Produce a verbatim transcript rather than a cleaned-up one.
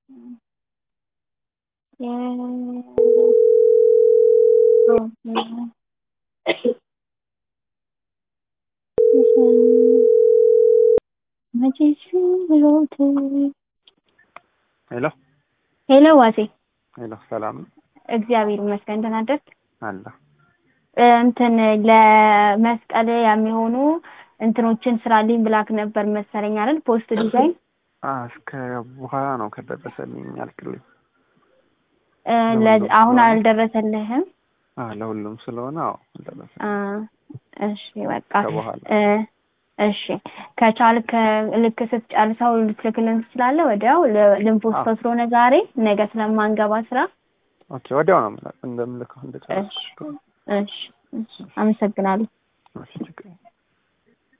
ሄሎ ሄሎ ዋሴ ሄሎ ሰላም እግዚአብሔር ይመስገን ደህና አደርክ አለ እንትን ለመስቀል የሚሆኑ እንትኖችን ስራልኝ ብላክ ነበር መሰለኝ አይደል ፖስት ዲዛይን እስከ በኋላ ነው ከደረሰልኝ ያልክልኝ አሁን አልደረሰልህም አዎ ለሁሉም ስለሆነ አዎ አልደረሰልኝ እሺ በቃ እሺ ከቻልክ ልክ ስትጨርሰው ልትልክልን ትችላለህ ወዲያው ልንፖስተው ስለሆነ ዛሬ ነገ ስለማንገባ ስራ ኦኬ ወዲያው ነው እንደምልከው እንደጨረስኩ እሺ እሺ አመሰግናለሁ እሺ